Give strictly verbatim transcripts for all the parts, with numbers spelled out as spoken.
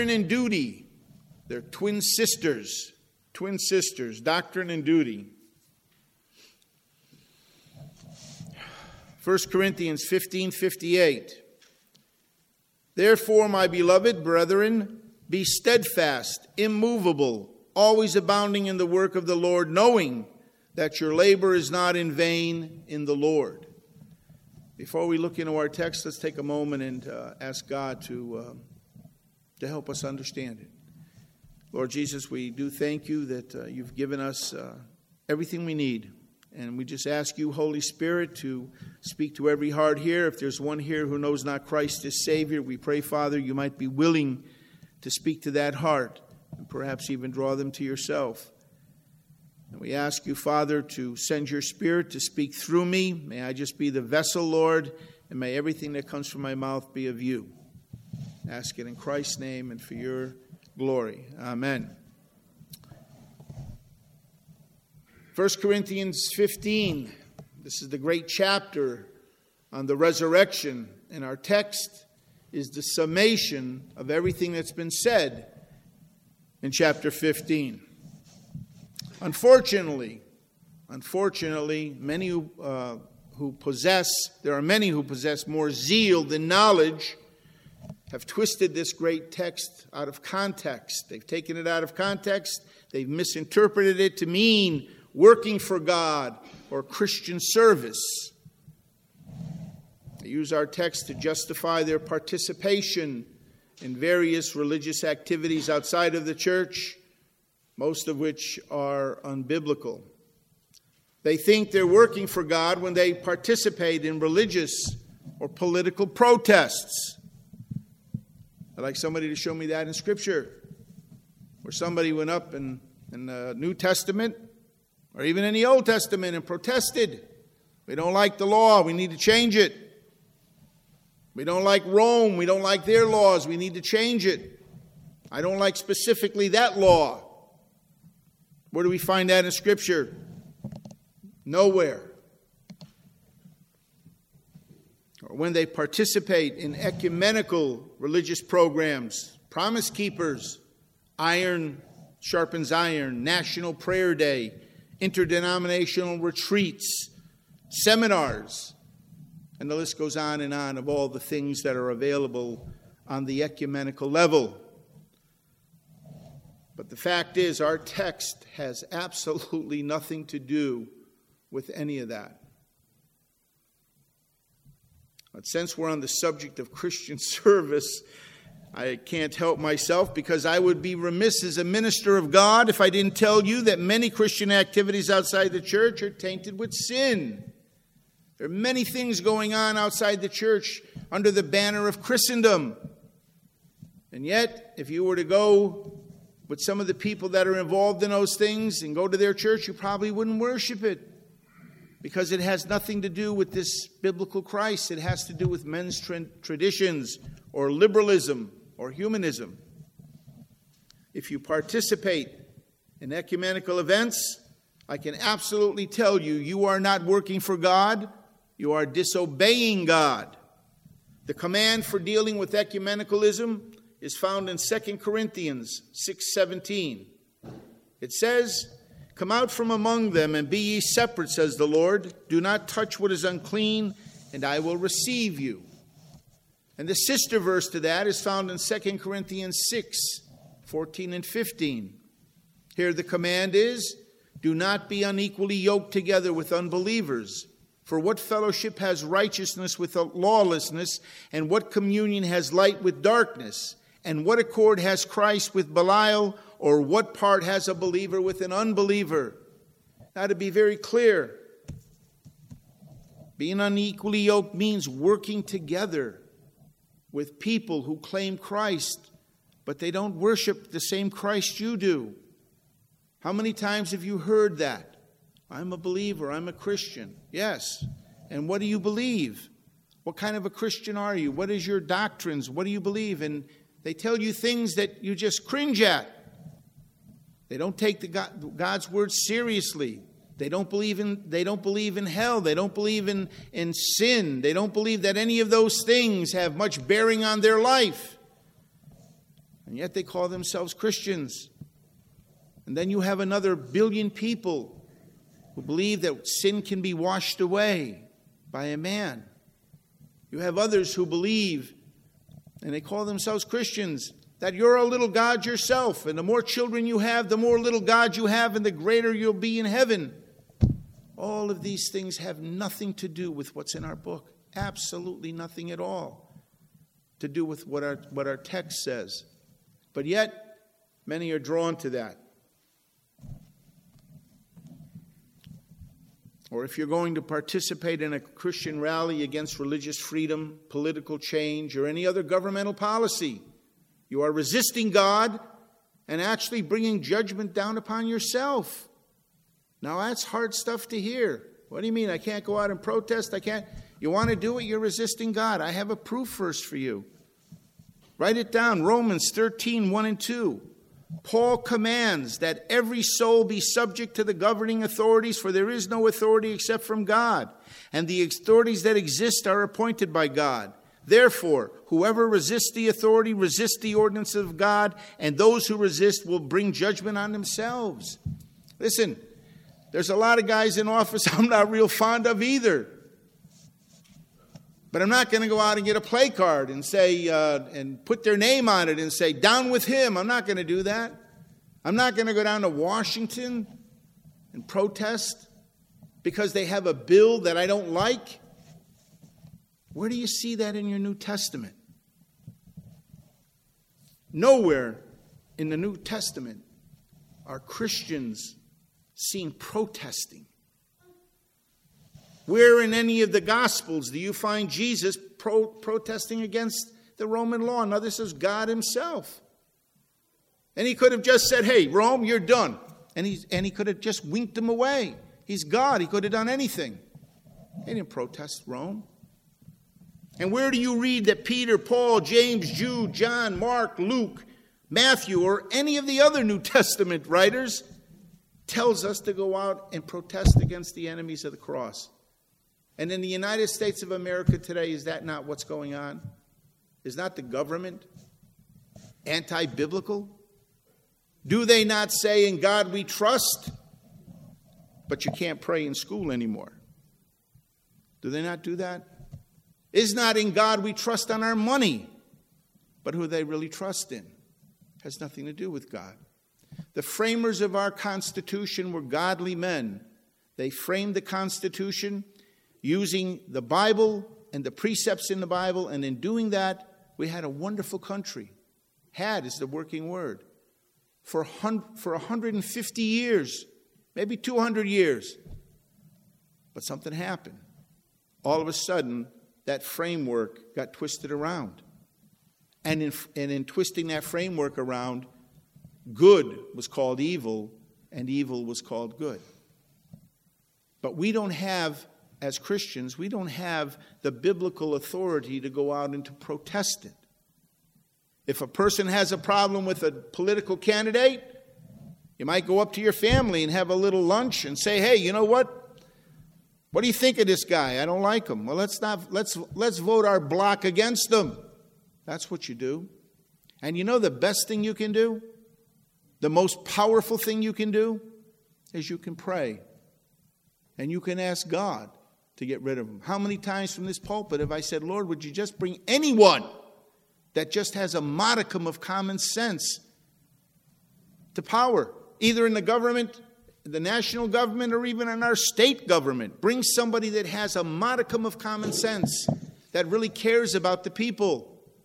and duty. They're twin sisters. Twin sisters. Doctrine and duty. First Corinthians fifteen fifty-eight. Therefore, my beloved brethren, be steadfast, immovable, always abounding in the work of the Lord, knowing that your labor is not in vain in the Lord. Before we look into our text, let's take a moment and uh, ask God to, uh, to help us understand it. Lord Jesus, we do thank you that uh, you've given us uh, everything we need. And we just ask you, Holy Spirit, to speak to every heart here. If there's one here who knows not Christ as Savior, we pray, Father, you might be willing to speak to that heart and perhaps even draw them to yourself. And we ask you, Father, to send your Spirit to speak through me. May I just be the vessel, Lord, and may everything that comes from my mouth be of you. Ask it in Christ's name and for your glory. Amen. First Corinthians fifteen, this is the great chapter on the resurrection, and our text is the summation of everything that's been said in chapter fifteen. Unfortunately, unfortunately, many who, uh, who possess, there are many who possess more zeal than knowledge, have twisted this great text out of context. They've taken it out of context. They've misinterpreted it to mean working for God or Christian service. They use our text to justify their participation in various religious activities outside of the church, most of which are unbiblical. They think they're working for God when they participate in religious or political protests. I'd like somebody to show me that in Scripture, where somebody went up in, in the New Testament or even in the Old Testament and protested. We don't like the law. We need to change it. We don't like Rome. We don't like their laws. We need to change it. I don't like specifically that law. Where do we find that in Scripture? Nowhere. Or when they participate in ecumenical religious programs, Promise Keepers, Iron Sharpens Iron, National Prayer Day, interdenominational retreats, seminars, and the list goes on and on of all the things that are available on the ecumenical level. But the fact is, our text has absolutely nothing to do with any of that. But since we're on the subject of Christian service, I can't help myself, because I would be remiss as a minister of God if I didn't tell you that many Christian activities outside the church are tainted with sin. There are many things going on outside the church under the banner of Christendom. And yet, if you were to go with some of the people that are involved in those things and go to their church, you probably wouldn't worship it, because it has nothing to do with this biblical Christ. It has to do with men's tra- traditions or liberalism or humanism. If you participate in ecumenical events, I can absolutely tell you, you are not working for God. You are disobeying God. The command for dealing with ecumenicalism is found in Second Corinthians six seventeen. It says, "Come out from among them and be ye separate, says the Lord. Do not touch what is unclean, and I will receive you." And the sister verse to that is found in Second Corinthians six fourteen and fifteen. Here the command is, "Do not be unequally yoked together with unbelievers. For what fellowship has righteousness with lawlessness, and what communion has light with darkness? And what accord has Christ with Belial, or what part has a believer with an unbeliever?" Now, to be very clear, being unequally yoked means working together with people who claim Christ, but they don't worship the same Christ you do. How many times have you heard that? I'm a believer, I'm a Christian. Yes. And what do you believe? What kind of a Christian are you? What is your doctrines? What do you believe? And they tell you things that you just cringe at. They don't take the God, God's word seriously. They don't believe in, they don't believe in hell. They don't believe in, in sin. They don't believe that any of those things have much bearing on their life. And yet they call themselves Christians. And then you have another billion people who believe that sin can be washed away by a man. You have others who believe, and they call themselves Christians, that you're a little God yourself, and the more children you have, the more little God you have, and the greater you'll be in heaven. All of these things have nothing to do with what's in our book. Absolutely nothing at all to do with what our, what our text says. But yet, many are drawn to that. Or if you're going to participate in a Christian rally against religious freedom, political change, or any other governmental policy, you are resisting God and actually bringing judgment down upon yourself. Now that's hard stuff to hear. What do you mean? I can't go out and protest? I can't. You want to do it? You're resisting God. I have a proof verse for you. Write it down. Romans thirteen, one and two. Paul commands that every soul be subject to the governing authorities, for there is no authority except from God, and the authorities that exist are appointed by God. Therefore, whoever resists the authority resists the ordinance of God, and those who resist will bring judgment on themselves. Listen, there's a lot of guys in office I'm not real fond of either. But I'm not going to go out and get a play card and say, uh, and put their name on it and say, down with him. I'm not going to do that. I'm not going to go down to Washington and protest because they have a bill that I don't like. Where do you see that in your New Testament? Nowhere in the New Testament are Christians seen protesting. Where in any of the Gospels do you find Jesus pro- protesting against the Roman law? Now, this is God himself. And he could have just said, hey, Rome, you're done. And he, and he could have just winked them away. He's God. He could have done anything. He didn't protest Rome. And where do you read that Peter, Paul, James, Jude, John, Mark, Luke, Matthew, or any of the other New Testament writers tells us to go out and protest against the enemies of the cross? And in the United States of America today, is that not what's going on? Is not the government anti-biblical? Do they not say, in God we trust, but you can't pray in school anymore? Do they not do that? Is not in God we trust on our money, but who they really trust in has nothing to do with God. The framers of our Constitution were godly men. They framed the Constitution using the Bible and the precepts in the Bible, and in doing that, we had a wonderful country. Had is the working word. For for one hundred fifty years, maybe two hundred years. But something happened. All of a sudden, that framework got twisted around. And in, and in twisting that framework around, good was called evil, and evil was called good. But we don't have, as Christians, we don't have the biblical authority to go out and to protest it. If a person has a problem with a political candidate, you might go up to your family and have a little lunch and say, hey, you know what? What do you think of this guy? I don't like him. Well, let's not let's let's vote our block against him. That's what you do. And you know the best thing you can do? The most powerful thing you can do is you can pray. And you can ask God to get rid of him. How many times from this pulpit have I said, Lord, would you just bring anyone that just has a modicum of common sense to power, either in the government, the national government, or even in our state government? Bring somebody that has a modicum of common sense, that really cares about the people.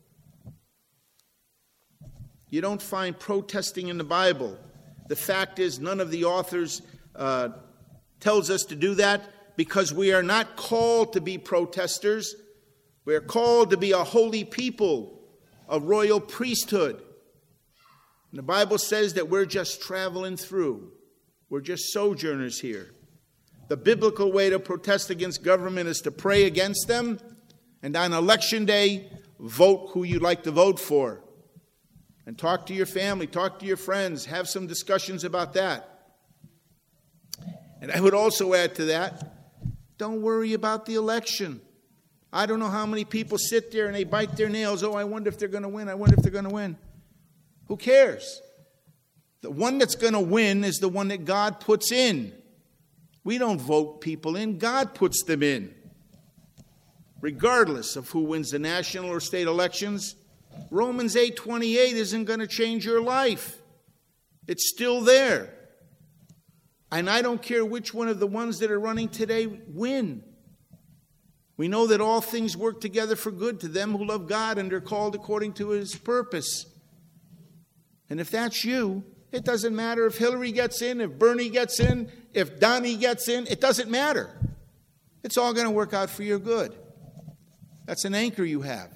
You don't find protesting in the Bible. The fact is, none of the authors uh, tells us to do that, because we are not called to be protesters. We are called to be a holy people, a royal priesthood. And the Bible says that we're just traveling through. We're just sojourners here. The biblical way to protest against government is to pray against them, and on election day, vote who you'd like to vote for. And talk to your family, talk to your friends, have some discussions about that. And I would also add to that, don't worry about the election. I don't know how many people sit there and they bite their nails. Oh, I wonder if they're going to win. I wonder if they're going to win. Who cares? The one that's going to win is the one that God puts in. We don't vote people in. God puts them in. Regardless of who wins the national or state elections, Romans eight twenty-eight isn't going to change your life. It's still there. And I don't care which one of the ones that are running today win. We know that all things work together for good to them who love God and are called according to his purpose. And if that's you, it doesn't matter if Hillary gets in, if Bernie gets in, if Donnie gets in. It doesn't matter. It's all going to work out for your good. That's an anchor you have.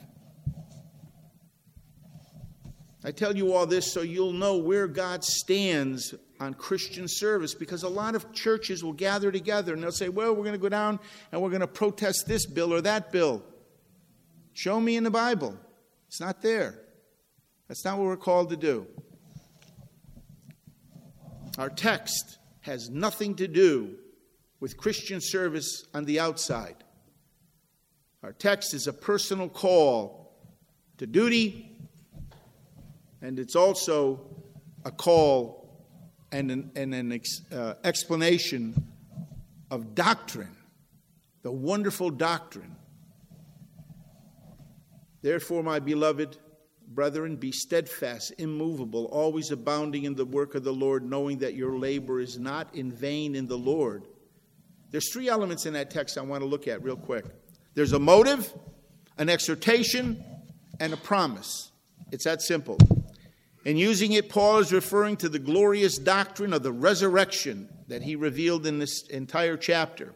I tell you all this so you'll know where God stands on Christian service, because a lot of churches will gather together and they'll say, well, we're going to go down and we're going to protest this bill or that bill. Show me in the Bible. It's not there. That's not what we're called to do. Our text has nothing to do with Christian service on the outside. Our text is a personal call to duty, and it's also a call and an, and an ex, uh, explanation of doctrine, the wonderful doctrine. Therefore, my beloved brethren, be steadfast, immovable, always abounding in the work of the Lord, knowing that your labor is not in vain in the Lord. There's three elements in that text I want to look at real quick. There's a motive, an exhortation, and a promise. It's that simple. In using it, Paul is referring to the glorious doctrine of the resurrection that he revealed in this entire chapter.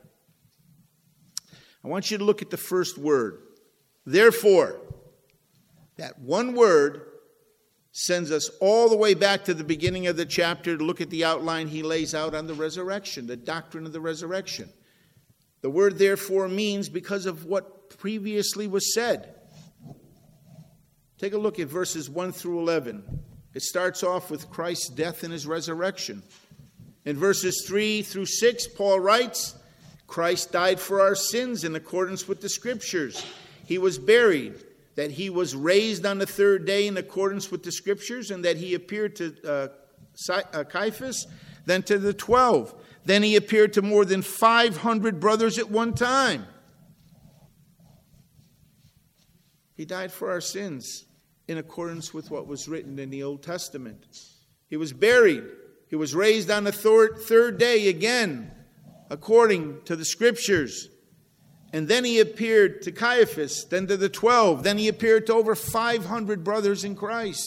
I want you to look at the first word. Therefore, that one word sends us all the way back to the beginning of the chapter to look at the outline he lays out on the resurrection, the doctrine of the resurrection. The word therefore means because of what previously was said. Take a look at verses one through eleven. It starts off with Christ's death and his resurrection. In verses three through six, Paul writes, Christ died for our sins in accordance with the Scriptures. He was buried, that he was raised on the third day in accordance with the Scriptures, and that he appeared to uh, Cephas, then to the twelve. Then he appeared to more than five hundred brothers at one time. He died for our sins in accordance with what was written in the Old Testament. He was buried. He was raised on the third, third day again, according to the Scriptures. And then he appeared to Caiaphas, then to the twelve. Then he appeared to over five hundred brothers in Christ.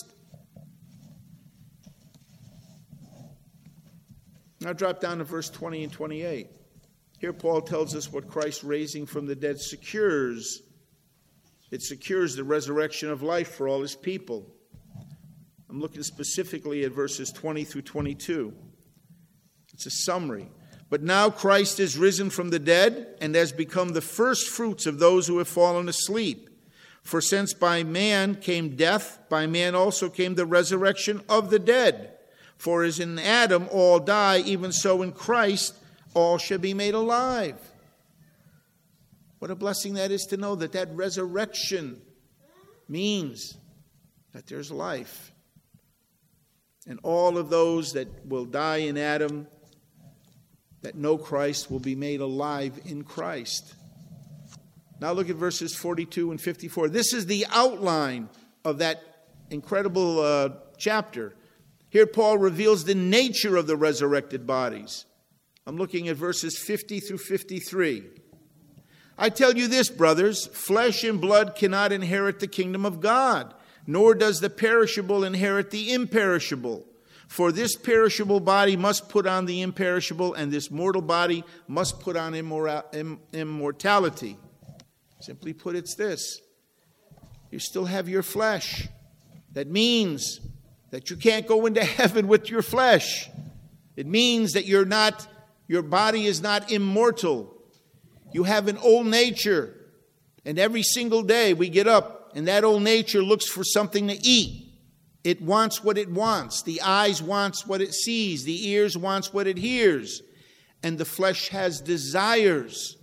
Now drop down to verse twenty and twenty-eight. Here Paul tells us what Christ raising from the dead secures. It secures the resurrection of life for all his people. I'm looking specifically at verses twenty through twenty-two. It's a summary. But now Christ is risen from the dead and has become the first fruits of those who have fallen asleep. For since by man came death, by man also came the resurrection of the dead. For as in Adam all die, even so in Christ all shall be made alive. What a blessing that is to know that that resurrection means that there's life. And all of those that will die in Adam, that know Christ, will be made alive in Christ. Now look at verses forty-two and fifty-four. This is the outline of that incredible uh, chapter. Here Paul reveals the nature of the resurrected bodies. I'm looking at verses fifty through fifty-three. I tell you this, brothers, flesh and blood cannot inherit the kingdom of God, nor does the perishable inherit the imperishable. For this perishable body must put on the imperishable, and this mortal body must put on immora- immortality. Simply put, it's this. You still have your flesh. That means that you can't go into heaven with your flesh. It means that you're not, your body is not immortal. You have an old nature, and every single day we get up, and that old nature looks for something to eat. It wants what it wants. The eyes wants what it sees. The ears wants what it hears. And the flesh has desires.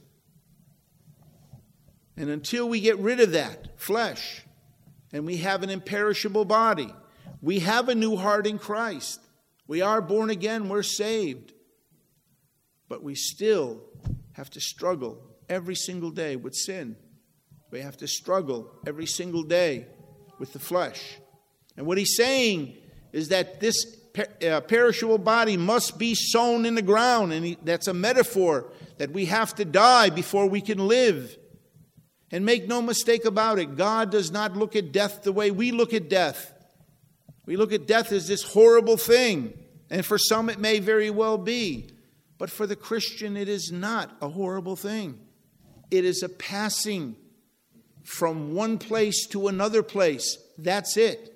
And until we get rid of that flesh, and we have an imperishable body, We have a new heart in Christ. We are born again. We're saved. But we still have to struggle every single day with sin. We have to struggle every single day with the flesh. And what he's saying is that this per- uh, perishable body must be sown in the ground. And he, that's a metaphor that we have to die before we can live. And make no mistake about it, God does not look at death the way we look at death. We look at death as this horrible thing. And for some it may very well be. But for the Christian it is not a horrible thing. It is a passing from one place to another place. That's it.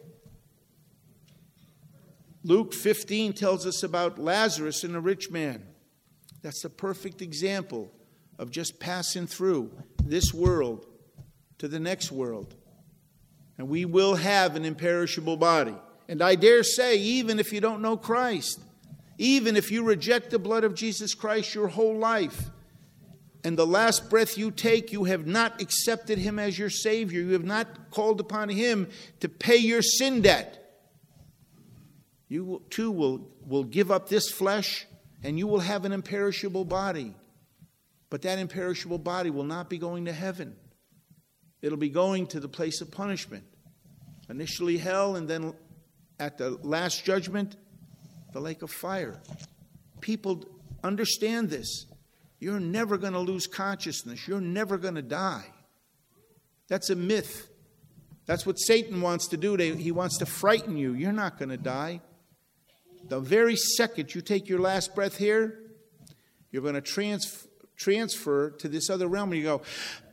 Luke fifteen tells us about Lazarus and the rich man. That's the perfect example of just passing through this world to the next world. And we will have an imperishable body. And I dare say, even if you don't know Christ, even if you reject the blood of Jesus Christ your whole life, and the last breath you take, you have not accepted him as your Savior. You have not called upon him to pay your sin debt. You too will, will give up this flesh, and you will have an imperishable body. But that imperishable body will not be going to heaven. It'll be going to the place of punishment. Initially hell, and then at the last judgment, the lake of fire. People understand this. You're never going to lose consciousness. You're never going to die. That's a myth. That's what Satan wants to do. He wants to frighten you. You're not going to die. The very second you take your last breath here, you're going to trans- transfer to this other realm. And you go,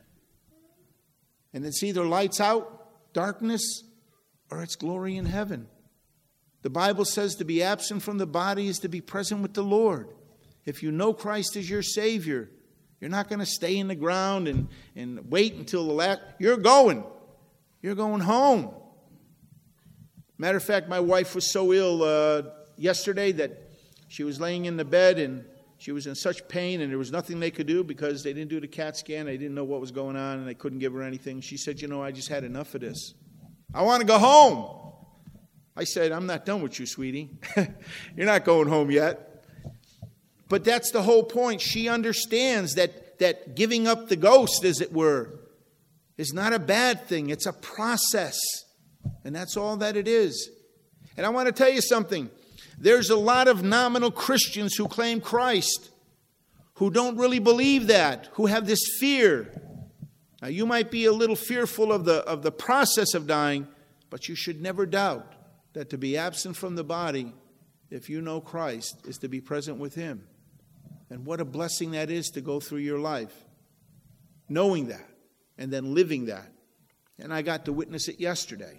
and it's either lights out, darkness, or it's glory in heaven. The Bible says to be absent from the body is to be present with the Lord. If you know Christ as your Savior, you're not going to stay in the ground and, and wait until the last. You're going. You're going home. Matter of fact, my wife was so ill uh, yesterday that she was laying in the bed and she was in such pain and there was nothing they could do because they didn't do the CAT scan. They didn't know what was going on and they couldn't give her anything. She said, you know, I just had enough of this. I want to go home. I said, I'm not done with you, sweetie. You're not going home yet. But that's the whole point. She understands that, that giving up the ghost, as it were, is not a bad thing. It's a process. And that's all that it is. And I want to tell you something. There's a lot of nominal Christians who claim Christ, who don't really believe that, who have this fear. Now, you might be a little fearful of the, of the process of dying, but you should never doubt that to be absent from the body, if you know Christ, is to be present with him. And what a blessing that is to go through your life, knowing that, and then living that. And I got to witness it yesterday.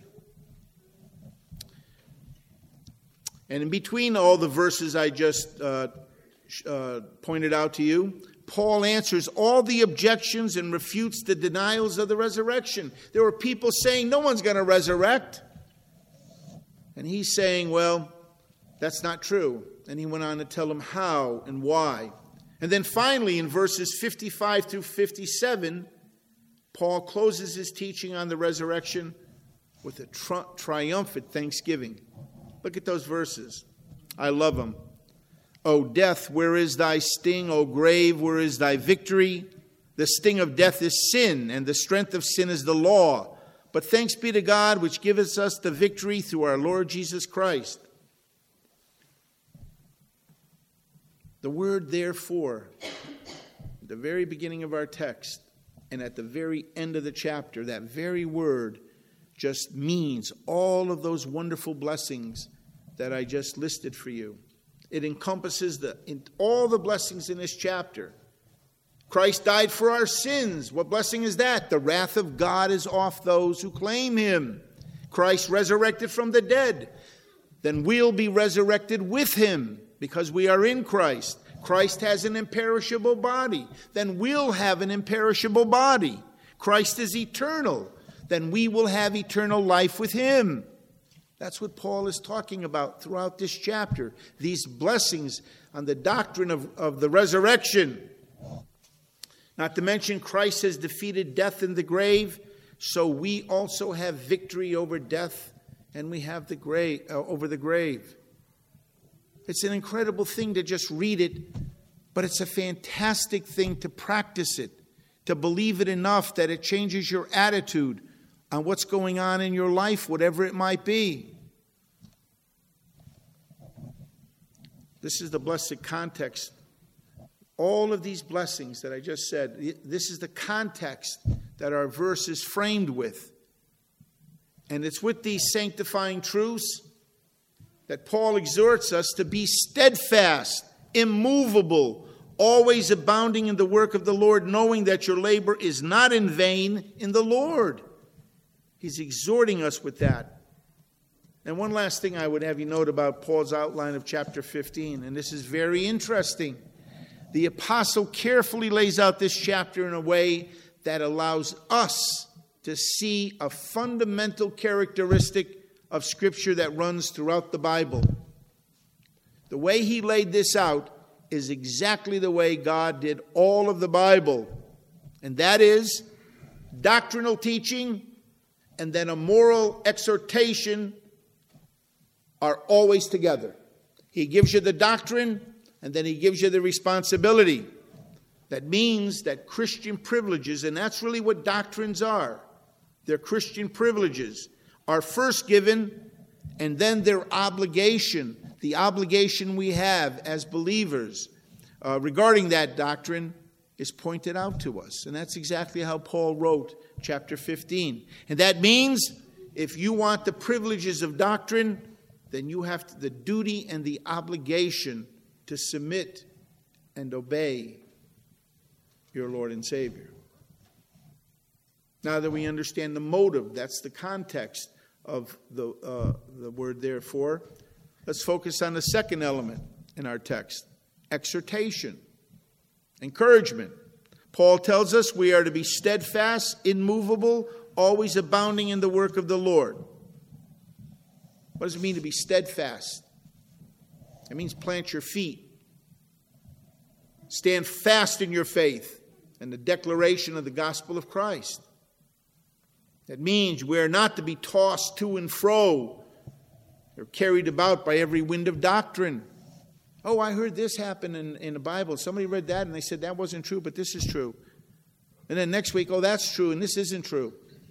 And in between all the verses I just uh, uh, pointed out to you, Paul answers all the objections and refutes the denials of the resurrection. There were people saying, no one's going to resurrect. And he's saying, well, that's not true. And he went on to tell them how and why. And then finally, in verses fifty-five through fifty-seven, Paul closes his teaching on the resurrection with a tri- triumphant thanksgiving. Look at those verses. I love them. O death, where is thy sting? O grave, where is thy victory? The sting of death is sin, and the strength of sin is the law. But thanks be to God, which giveth us the victory through our Lord Jesus Christ. The word therefore, at the very beginning of our text, and at the very end of the chapter, that very word just means all of those wonderful blessings that I just listed for you. It encompasses the, in, all the blessings in this chapter. Christ died for our sins. What blessing is that? The wrath of God is off those who claim him. Christ resurrected from the dead. Then we'll be resurrected with him because we are in Christ. Christ has an imperishable body. Then we'll have an imperishable body. Christ is eternal. Then we will have eternal life with him. That's what Paul is talking about throughout this chapter. These blessings on the doctrine of, of the resurrection. Not to mention Christ has defeated death in the grave, so we also have victory over death and we have the grave uh, over the grave. It's an incredible thing to just read it, but it's a fantastic thing to practice it, to believe it enough that it changes your attitude on what's going on in your life, whatever it might be. This is the blessed context. All of these blessings that I just said, this is the context that our verse is framed with. And it's with these sanctifying truths that Paul exhorts us to be steadfast, immovable, always abounding in the work of the Lord, knowing that your labor is not in vain in the Lord. He's exhorting us with that. And one last thing I would have you note about Paul's outline of chapter fifteen, and this is very interesting. The apostle carefully lays out this chapter in a way that allows us to see a fundamental characteristic of Scripture that runs throughout the Bible. The way he laid this out is exactly the way God did all of the Bible. And that is doctrinal teaching and then a moral exhortation are always together. He gives you the doctrine and then he gives you the responsibility. That means that Christian privileges, and that's really what doctrines are, they're Christian privileges, are first given and then their obligation, the obligation we have as believers uh, regarding that doctrine is pointed out to us. And that's exactly how Paul wrote chapter fifteen. And that means if you want the privileges of doctrine, then you have to, the duty and the obligation to submit and obey your Lord and Savior. Now that we understand the motive, that's the context of the, uh, the word therefore, let's focus on the second element in our text, exhortation, encouragement. Paul tells us we are to be steadfast, immovable, always abounding in the work of the Lord. What does it mean to be steadfast? It means plant your feet. Stand fast in your faith and the declaration of the gospel of Christ. That means we are not to be tossed to and fro or carried about by every wind of doctrine. Oh, I heard this happen in, in the Bible. Somebody read that and they said that wasn't true, but this is true. And then next week, oh, that's true and this isn't true.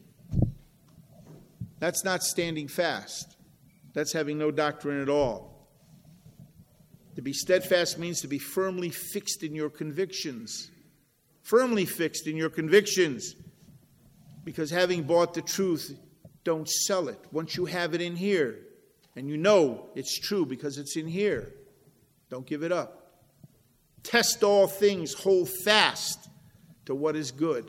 That's not standing fast. That's having no doctrine at all. To be steadfast means to be firmly fixed in your convictions. Firmly fixed in your convictions. Because having bought the truth, don't sell it. Once you have it in here, and you know it's true because it's in here, don't give it up. Test all things, hold fast to what is good.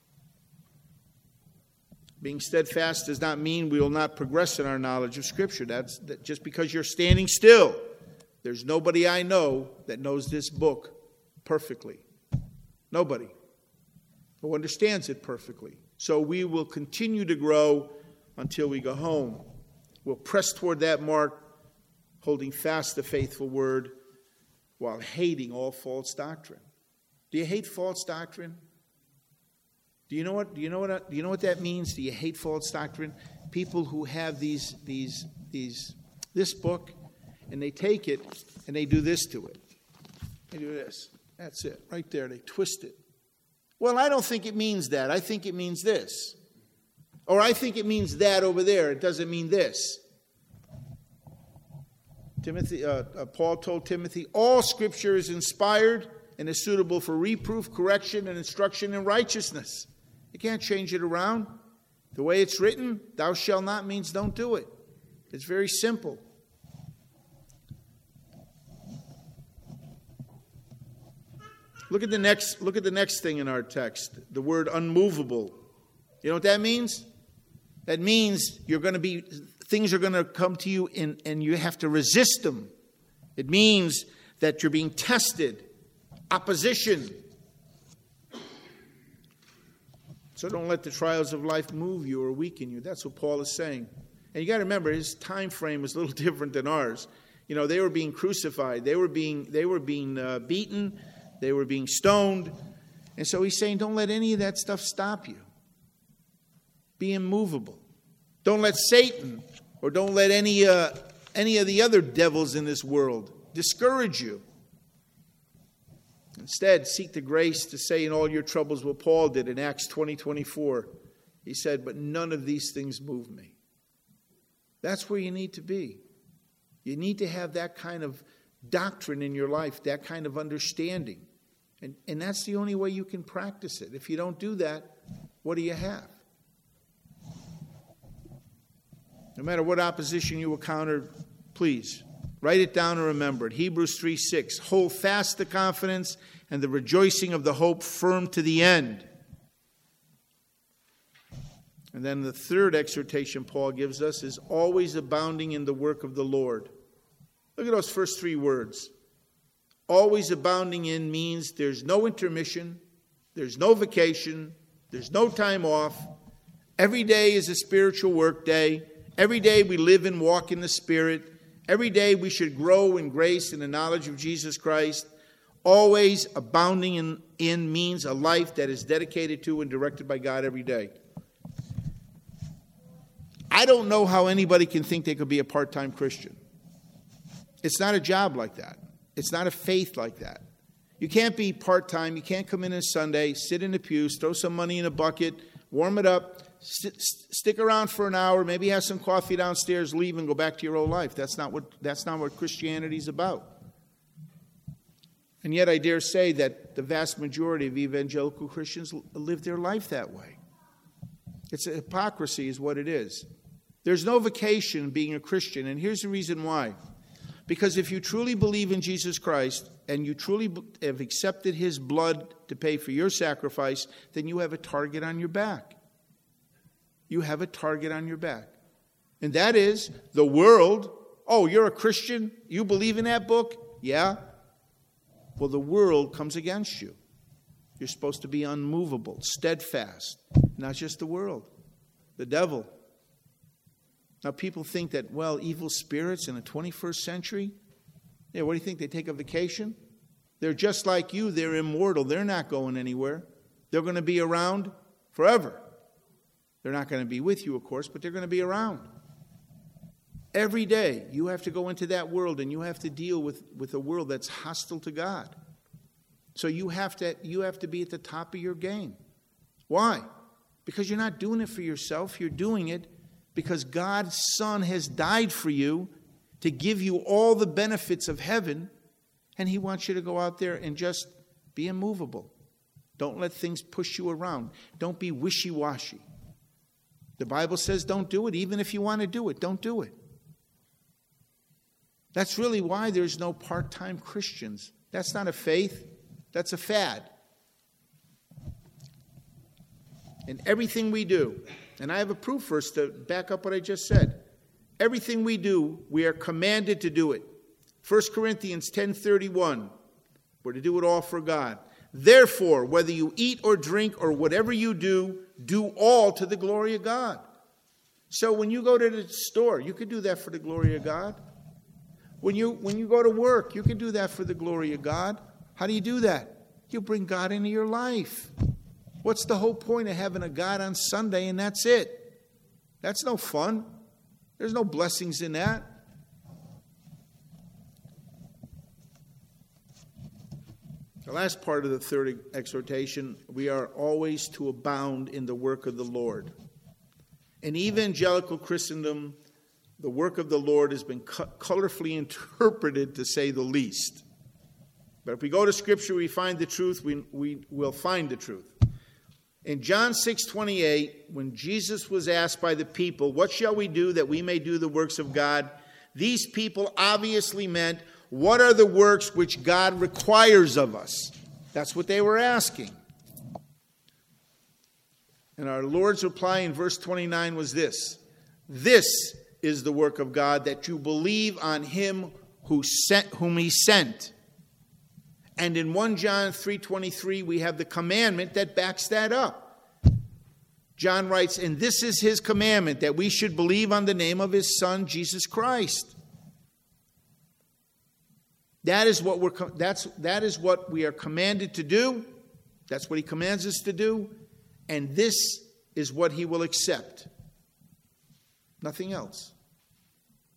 Being steadfast does not mean we will not progress in our knowledge of Scripture. That's that just because you're standing still. There's nobody I know that knows this book perfectly. Nobody who understands it perfectly. So we will continue to grow until we go home. We'll press toward that mark, holding fast the faithful word while hating all false doctrine. Do you hate false doctrine? Do you know what? Do you know what? Do you know what that means? Do you hate false doctrine? People who have these, these, these, this book, and they take it and they do this to it. They do this. That's it, right there. They twist it. Well, I don't think it means that. I think it means this, or I think it means that over there. It doesn't mean this. Timothy, uh, uh, Paul told Timothy, all Scripture is inspired and is suitable for reproof, correction, and instruction in righteousness. You can't change it around. The way it's written, thou shalt not means don't do it. It's very simple. Look at the next, look at the next thing in our text, the word unmovable. You know what that means? That means you're going to be, things are going to come to you and, and you have to resist them. It means that you're being tested, opposition. So don't let the trials of life move you or weaken you. That's what Paul is saying. And you got to remember, his time frame was a little different than ours. You know, they were being crucified. They were being, they were being uh, beaten. They were being stoned. And so he's saying, don't let any of that stuff stop you. Be immovable. Don't let Satan Or don't let any, uh, any of the other devils in this world discourage you. Instead, seek the grace to say in all your troubles what Paul did in Acts twenty twenty-four. He said, but none of these things move me. That's where you need to be. You need to have that kind of doctrine in your life, that kind of understanding. And, and that's the only way you can practice it. If you don't do that, what do you have? No matter what opposition you encounter, please write it down and remember it. Hebrews three six, hold fast the confidence and the rejoicing of the hope firm to the end. And then the third exhortation Paul gives us is always abounding in the work of the Lord. Look at those first three words. Always abounding in means there's no intermission, there's no vacation, there's no time off. Every day is a spiritual work day. Every day we live and walk in the Spirit. Every day we should grow in grace and the knowledge of Jesus Christ. Always abounding in, in means a life that is dedicated to and directed by God every day. I don't know how anybody can think they could be a part-time Christian. It's not a job like that. It's not a faith like that. You can't be part-time. You can't come in on Sunday, sit in the pews, throw some money in a bucket, warm it up, st- stick around for an hour, maybe have some coffee downstairs, leave, and go back to your old life. That's not what, that's not what Christianity is about. And yet I dare say that the vast majority of evangelical Christians live their life that way. It's a hypocrisy is what it is. There's no vacation being a Christian, and here's the reason why. Because if you truly believe in Jesus Christ and you truly have accepted his blood to pay for your sacrifice, then you have a target on your back. You have a target on your back. And that is the world. Oh, you're a Christian? You believe in that book? Yeah. Well, the world comes against you. You're supposed to be unmovable, steadfast. Not just the world, the devil. Now, people think that, well, evil spirits in the twenty-first century, yeah, what do you think? They take a vacation? They're just like you. They're immortal. They're not going anywhere. They're going to be around forever. They're not going to be with you, of course, but they're going to be around. Every day, you have to go into that world, and you have to deal with, with a world that's hostile to God. So you have to, you have to be at the top of your game. Why? Because you're not doing it for yourself. You're doing it because God's Son has died for you to give you all the benefits of heaven, and he wants you to go out there and just be immovable. Don't let things push you around. Don't be wishy-washy. The Bible says don't do it. Even if you want to do it, don't do it. That's really why there's no part-time Christians. That's not a faith. That's a fad. And everything we do, and I have a proof first to back up what I just said. Everything we do, we are commanded to do it. First Corinthians ten thirty-one, we're to do it all for God. Therefore, whether you eat or drink or whatever you do, do all to the glory of God. So when you go to the store, you could do that for the glory of God. When you, when you go to work, you can do that for the glory of God. How do you do that? You bring God into your life. What's the whole point of having a God on Sunday and that's it? That's no fun. There's no blessings in that. The last part of the third exhortation, we are always to abound in the work of the Lord. In evangelical Christendom, the work of the Lord has been co- colorfully interpreted, to say the least. But if we go to Scripture, we find the truth, we, we will find the truth. In John six twenty-eight, when Jesus was asked by the people, what shall we do that we may do the works of God? These people obviously meant, what are the works which God requires of us? That's what they were asking. And our Lord's reply in verse twenty-nine was this: this is the work of God, that you believe on him who sent, whom he sent. And in First John three twenty-three, we have the commandment that backs that up. John writes, and this is his commandment, that we should believe on the name of his Son, Jesus Christ. That is what we're, that's, that is what we are commanded to do. That's what he commands us to do. And this is what he will accept. Nothing else.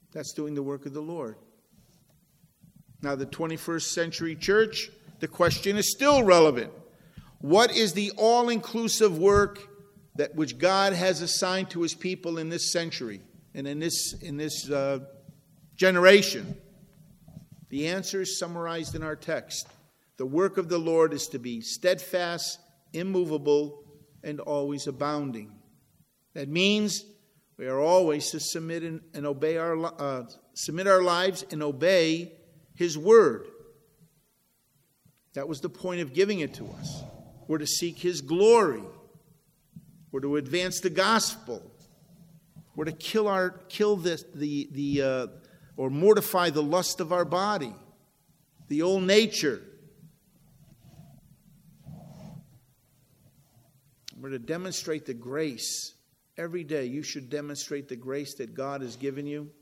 That's doing the work of the Lord. Now, the twenty-first century church, the question is still relevant. What is the all-inclusive work that which God has assigned to his people in this century and in this, in this uh, generation? The answer is summarized in our text. The work of the Lord is to be steadfast, immovable, and always abounding. That means we are always to submit and, and obey our uh, submit our lives and obey his word. That was the point of giving it to us. We're to seek his glory. We're to advance the gospel. We're to kill our kill this, the the uh, or mortify the lust of our body, the old nature. We're to demonstrate the grace. Every day you should demonstrate the grace that God has given you.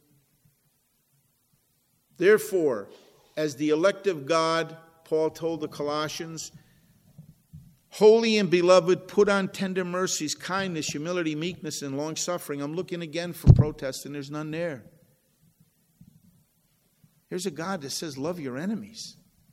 Therefore, as the elect of God, Paul told the Colossians, holy and beloved, put on tender mercies, kindness, humility, meekness, and long-suffering. I'm looking again for protest, and there's none there. Here's a God that says, love your enemies.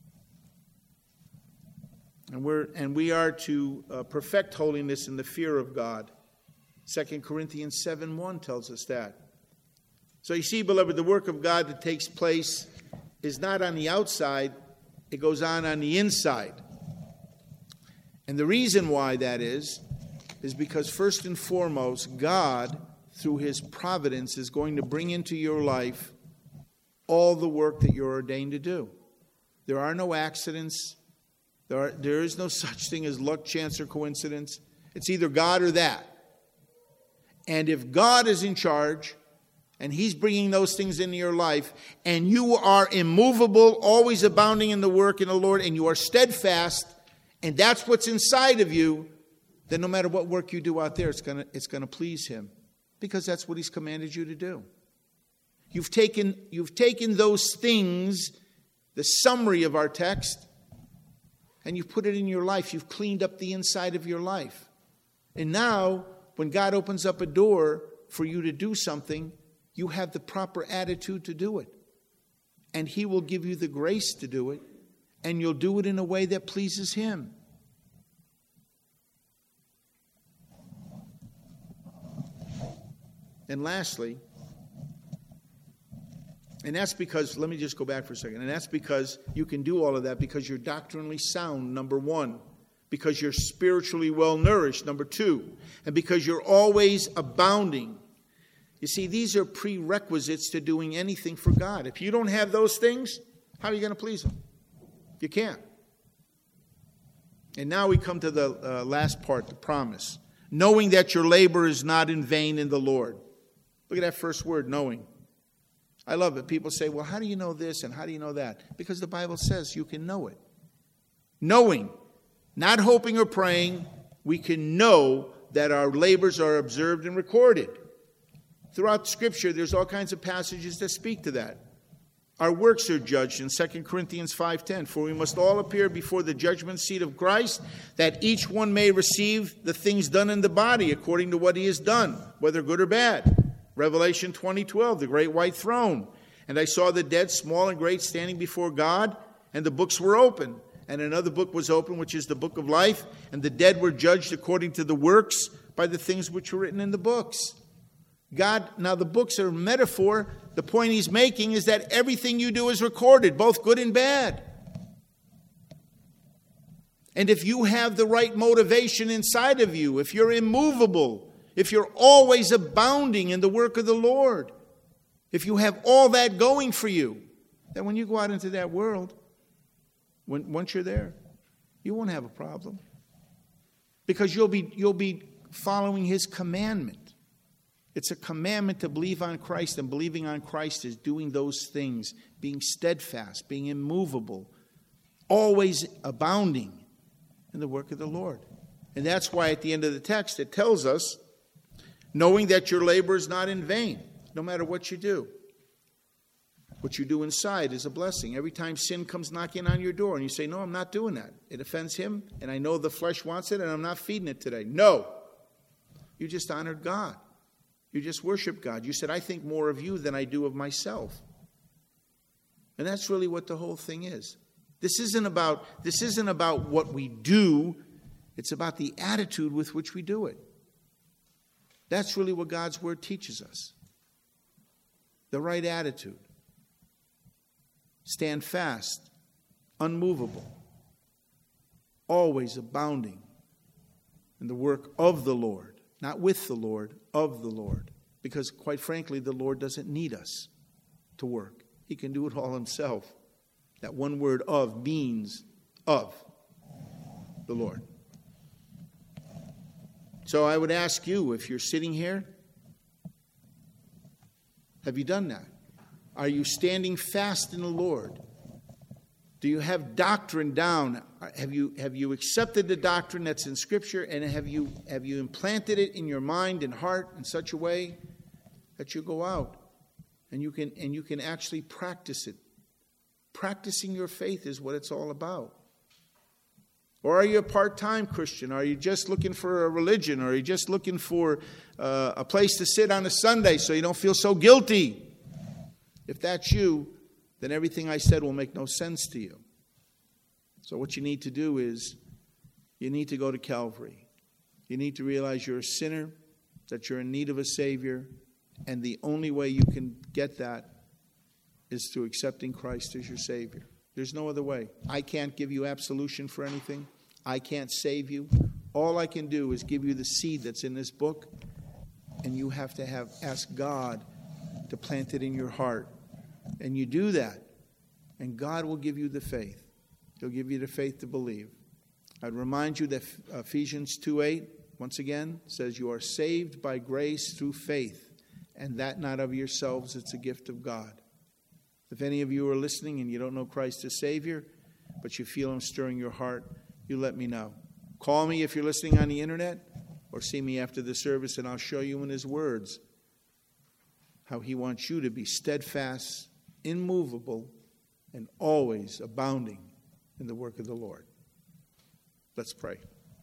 And, we're, and we are to uh, perfect holiness in the fear of God. Second Corinthians seven one tells us that. So you see, beloved, the work of God that takes place is not on the outside, it goes on on the inside. And the reason why that is, is because first and foremost, God, through his providence, is going to bring into your life all the work that you're ordained to do. There are no accidents. There, are, there is no such thing as luck, chance, or coincidence. It's either God or that. And if God is in charge, and he's bringing those things into your life, and you are immovable, always abounding in the work in the Lord, and you are steadfast, and that's what's inside of you, then no matter what work you do out there, it's going to it's going to please him, because that's what he's commanded you to do. You've taken, you've taken those things, the summary of our text, and you've put it in your life. You've cleaned up the inside of your life. And now, when God opens up a door for you to do something, you have the proper attitude to do it. And he will give you the grace to do it, and you'll do it in a way that pleases him. And lastly, and that's because, let me just go back for a second, and that's because you can do all of that because you're doctrinally sound, number one. Because you're spiritually well nourished, number two. And because you're always abounding. You see, these are prerequisites to doing anything for God. If you don't have those things, how are you going to please him? You can't. And now we come to the uh, last part, the promise. Knowing that your labor is not in vain in the Lord. Look at that first word, knowing. I love it. People say, well, how do you know this and how do you know that? Because the Bible says you can know it. Knowing. Not hoping or praying, we can know that our labors are observed and recorded. Throughout Scripture, there's all kinds of passages that speak to that. Our works are judged in Second Corinthians five ten. For we must all appear before the judgment seat of Christ, that each one may receive the things done in the body according to what he has done, whether good or bad. Revelation twenty twelve, the great white throne. And I saw the dead, small and great, standing before God, and the books were open. And another book was open, which is the book of life. And the dead were judged according to the works by the things which were written in the books. God, now the books are a metaphor. The point he's making is that everything you do is recorded, both good and bad. And if you have the right motivation inside of you, if you're immovable, if you're always abounding in the work of the Lord, if you have all that going for you, then when you go out into that world, When, once you're there, you won't have a problem. Because you'll be, you'll be following his commandment. It's a commandment to believe on Christ, and believing on Christ is doing those things, being steadfast, being immovable, always abounding in the work of the Lord. And that's why at the end of the text it tells us, knowing that your labor is not in vain, no matter what you do. What you do inside is a blessing. Every time sin comes knocking on your door and you say, no, I'm not doing that. It offends him, and I know the flesh wants it, and I'm not feeding it today. No. You just honored God. You just worship God. You said, I think more of you than I do of myself. And that's really what the whole thing is. This isn't about, this isn't about what we do. It's about the attitude with which we do it. That's really what God's Word teaches us. The right attitude. Stand fast, unmovable, always abounding in the work of the Lord, not with the Lord, of the Lord. Because quite frankly, the Lord doesn't need us to work. He can do it all himself. That one word of means of the Lord. So I would ask you, if you're sitting here, have you done that? Are you standing fast in the Lord? Do you have doctrine down? Have you, have you accepted the doctrine that's in Scripture, and have you, have you implanted it in your mind and heart in such a way that you go out and you can, and you can actually practice it? Practicing your faith is what it's all about. Or are you a part-time Christian? Are you just looking for a religion? Or are you just looking for uh, a place to sit on a Sunday so you don't feel so guilty? If that's you, then everything I said will make no sense to you. So what you need to do is, you need to go to Calvary. You need to realize you're a sinner, that you're in need of a Savior, and the only way you can get that is through accepting Christ as your Savior. There's no other way. I can't give you absolution for anything. I can't save you. All I can do is give you the seed that's in this book, and you have to have ask God to plant it in your heart. And you do that, and God will give you the faith. He'll give you the faith to believe. I'd remind you that Ephesians two eight, once again, says you are saved by grace through faith, and that not of yourselves, it's a gift of God. If any of you are listening and you don't know Christ as Savior, but you feel Him stirring your heart, you let me know. Call me if you're listening on the internet, or see me after the service, and I'll show you in His words how He wants you to be steadfast, immovable, and always abounding in the work of the Lord. Let's pray.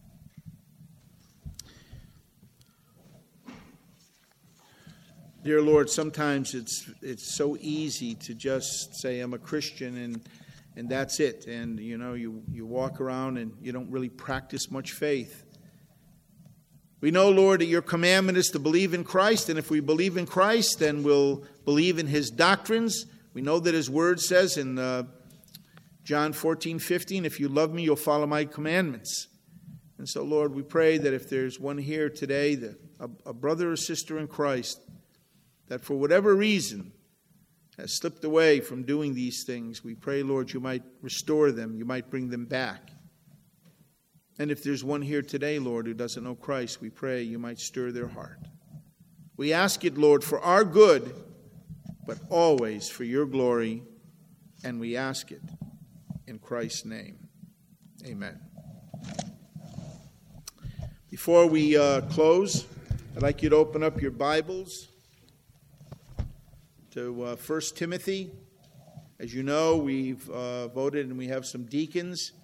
Dear Lord, sometimes it's it's so easy to just say I'm a Christian and and that's it. And you know, you, you walk around and you don't really practice much faith. We know, Lord, that your commandment is to believe in Christ, and if we believe in Christ, then we'll believe in His doctrines. We know that His Word says in uh, John fourteen fifteen, if you love me, you'll follow my commandments. And so, Lord, we pray that if there's one here today, that a, a brother or sister in Christ, that for whatever reason has slipped away from doing these things, we pray, Lord, you might restore them, you might bring them back. And if there's one here today, Lord, who doesn't know Christ, we pray you might stir their heart. We ask it, Lord, for our good, but always for your glory, and we ask it in Christ's name. Amen. Before we uh, close, I'd like you to open up your Bibles to uh, First Timothy. As you know, we've uh, voted and we have some deacons.